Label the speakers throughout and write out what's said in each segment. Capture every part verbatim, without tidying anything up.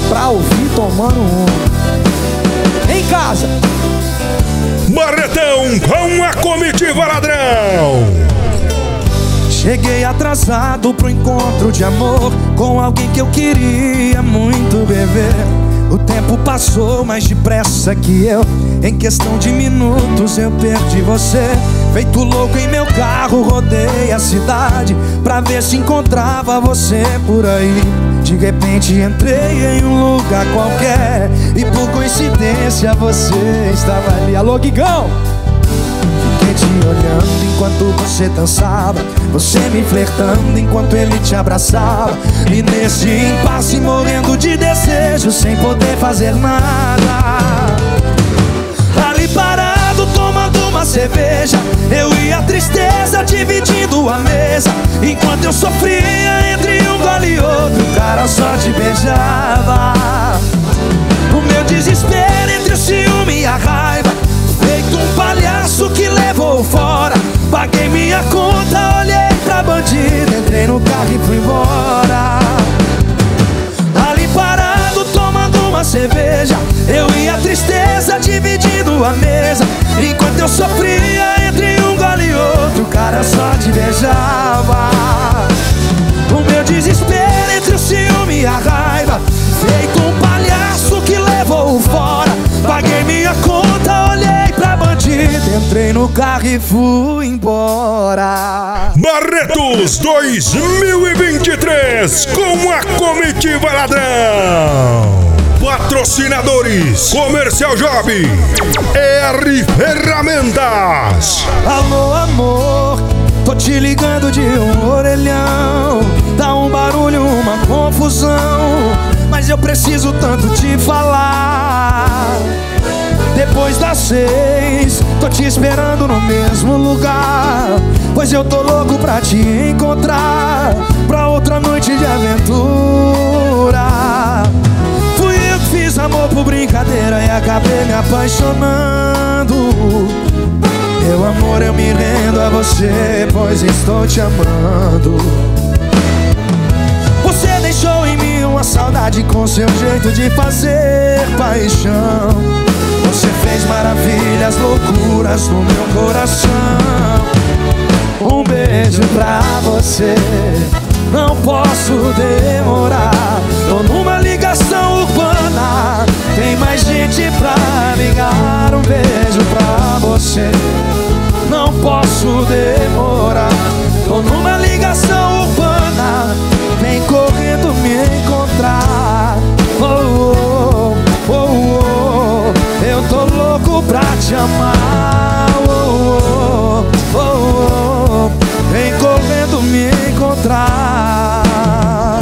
Speaker 1: pra ouvir tomando um. Em casa,
Speaker 2: Barretão com a comitiva ladrão.
Speaker 1: cheguei atrasado pro encontro de amor com alguém que eu queria muito beber. O tempo passou mais depressa que eu. Em questão de minutos eu perdi você. Feito louco em meu carro, rodei a cidade pra ver se encontrava você por aí. De repente entrei em um lugar qualquer e por coincidência você estava ali. Alô, Guigão! Fiquei te olhando enquanto você dançava, você me flertando enquanto ele te abraçava. E nesse impasse morrendo de desejo, sem poder fazer nada. Ali parado tomando uma cerveja, eu e a tristeza dividindo a mesa. Enquanto eu sofria entre um gole e outro, o cara só te beijava. O meu desespero entre o ciúme e a raiva, feito um palhaço que levou fora. Paguei minha conta, olhei pra bandida, entrei no carro e fui embora. Ali parado tomando uma cerveja, eu e a tristeza dividindo a mesa. Enquanto eu sofria entre um gole e outro, o cara só te beijava. O meu desespero entre o ciúme e a raiva, feito um palhaço que levou fora. Paguei minha conta, olhei pra bandida, entrei no carro e fui embora.
Speaker 2: Barretos dois mil e vinte e três com a comitiva ladrão. Patrocinadores: Comercial Job, R Ferramentas.
Speaker 1: Alô, amor, tô te ligando de um orelhão. Dá um barulho, uma confusão, mas eu preciso tanto te falar. Depois das seis, tô te esperando no mesmo lugar, pois eu tô louco pra te encontrar, pra outra noite de aventura. Fui eu que fiz amor por brincadeira e acabei me apaixonando. Meu amor, eu me rendo a você, pois estou te amando. Você deixou em mim uma saudade com seu jeito de fazer paixão. Você fez maravilhas, loucuras no meu coração. Um beijo pra você, não posso demorar. Tô numa ligação urbana, tem mais gente pra ligar. Um beijo pra você, não posso demorar. Tô numa ligação urbana, vem correndo me encontrar. Oh, oh, oh, oh, eu tô louco pra te amar. Oh, oh, oh, oh, vem correndo me encontrar.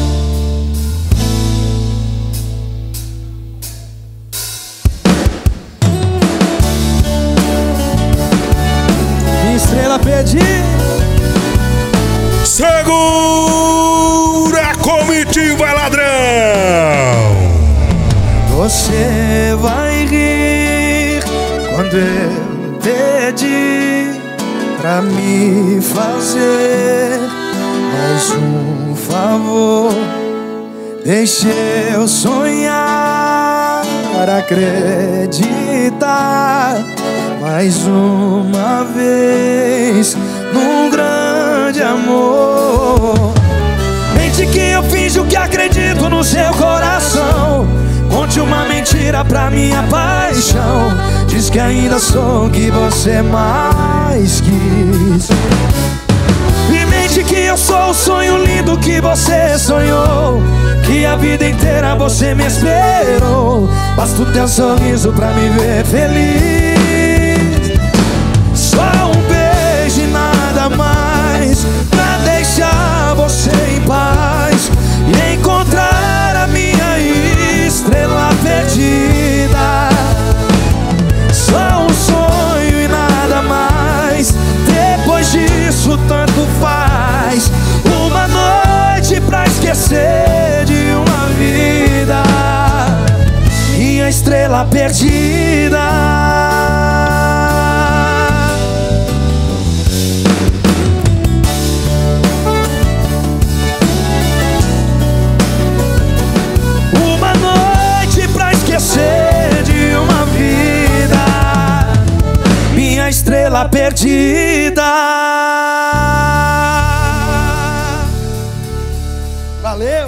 Speaker 1: Minha estrela perdida.
Speaker 2: Segura a comitiva ladrão.
Speaker 1: Você vai rir quando eu pedir pra me fazer mais um favor. Deixe eu sonhar, acreditar mais uma vez num grande amor. Mente que eu finjo que acredito no seu coração. Conte uma mentira pra minha paixão. Diz que ainda sou o que você mais quis. E mente que eu sou o sonho lindo que você sonhou, que a vida inteira você me esperou. Basta o teu sorriso pra me ver feliz. Só um beijo e nada mais, pra deixar você em paz e encontrar a minha estrela perdida. Só um sonho e nada mais, depois disso tanto faz. Uma noite pra esquecer de uma vida, minha estrela perdida. Uma estrela perdida.